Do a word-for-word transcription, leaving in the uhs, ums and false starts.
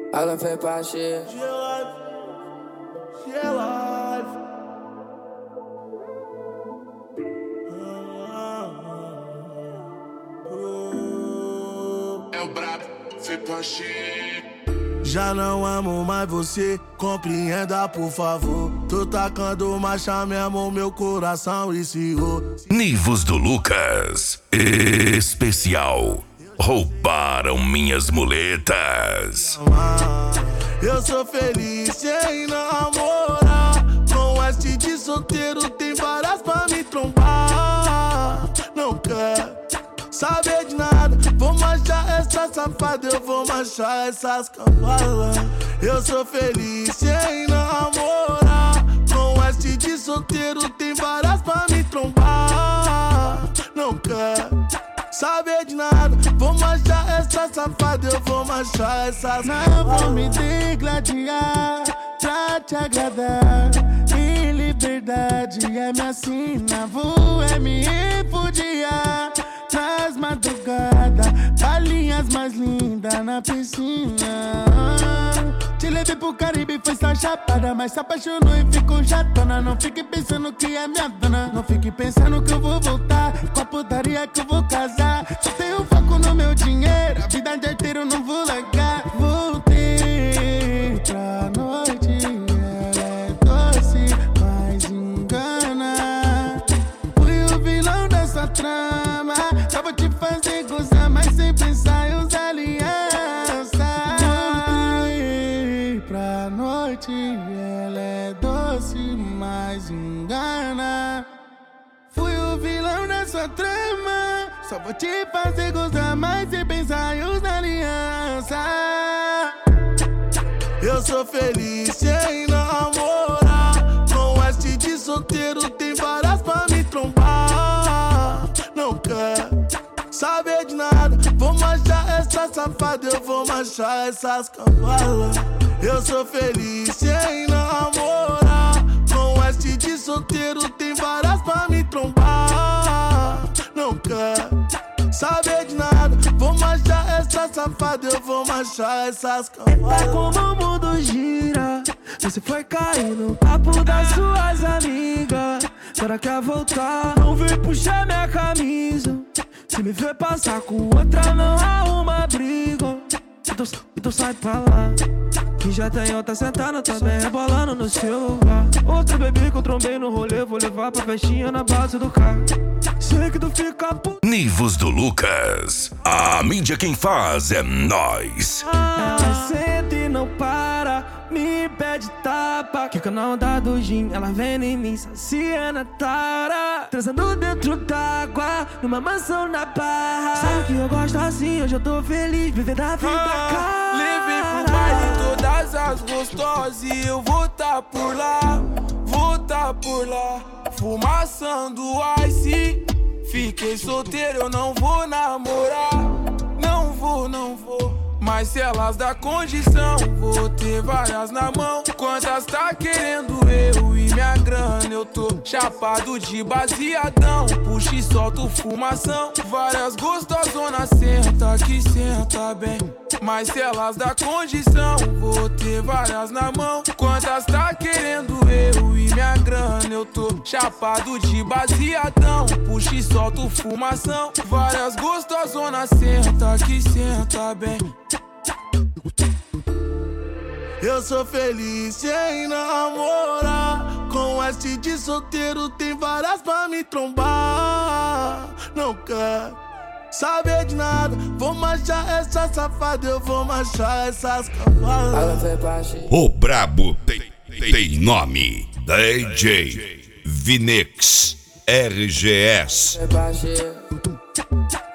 Ela foi pra G. G-Live, G-Live. É o brabo, foi pra G. Já não amo mais você, compreenda por favor. Tô tacando marcha mesmo, meu coração esfriou. Nivos do Lucas, especial. Roubaram minhas muletas. Eu sou feliz em namorar. Com este de solteiro tem várias pra me trombar. Não quero saber de nada, vou manchar essa safada, eu vou manchar essas cavalas. Eu sou feliz em namorar. Com este de solteiro tem várias pra me trombar. Não quero saber de nada, vou manchar essa safada, eu vou manchar essas cavalas. Não vou me degladiar pra te agradar. Minha liberdade é minha sina, vou é me refugiar nas madrugadas, balinhas mais lindas na piscina. Te levei pro Caribe, foi só chapada, mas se apaixonou e ficou chatona. Não fique pensando que é minha dona, não fique pensando que eu vou voltar com a putaria que eu vou casar. Só tenho foco no meu dinheiro, a vida de arteiro eu não vou largar. Voltei pra noite, ela é doce, mas engana. Fui o vilão dessa trama, só vou te fazer gozar, mas sem pensar em usar aliança. Voltei pra noite, ela é doce, mas engana. Fui o vilão dessa trama, só vou te fazer gozar, mas sem pensar em usar aliança. Eu sou feliz em namorar. Com este de solteiro tem várias pra me trombar. Não quero saber de nada, vou manchar essa safada, eu vou manchar essas cavalas. Eu sou feliz em namorar. Com este de solteiro tem várias pra me trombar. Não quero saber de nada, vou manchar essa safada, eu vou manchar essas cavalas. É como o mundo gira, você foi cair no papo das suas amigas. Será que quer voltar? Não vem puxar minha camisa. Se me ver passar com outra, não arruma briga. Então, então sai pra lá, que já tem outra sentada também rebolando no seu lugar. Outra bebê que eu trombei no rolê, vou levar pra festinha na base do carro. Sei que tu fica puto. Nivos do Lucas, a mídia quem faz é nós. Ela senta e não para, me pede tapa. Que canal da do gin, ela vem em mim, sacia na tara. Transando dentro d'água, numa mansão na barra. Sabe que eu gosto assim, hoje eu tô feliz, vivendo a vida ah, cara. Levei pro baile todas as gostosas e eu vou tá por lá, vou tá por lá. Fumaçando ice, fiquei solteiro, eu não vou namorar. Não vou, não vou. Mas se elas dá condição, vou ter várias na mão. Quantas tá querendo eu e minha grana? Eu tô chapado de baseadão, puxa e solto fumação. Várias gostosonas, senta que senta bem. Mas se elas dá condição, vou ter várias na mão. Quantas tá querendo eu e minha grana? Eu tô chapado de baseadão, puxa e solto fumação. Várias gostosonas, senta que senta bem. Eu sou feliz em namorar. Com este de solteiro tem várias pra me trombar. Não quero saber de nada, vou manchar essa safada, eu vou manchar essas cavalas. Ela foi pra G. O brabo tem, tem nome, D J Vinex R G S. Foi pra G.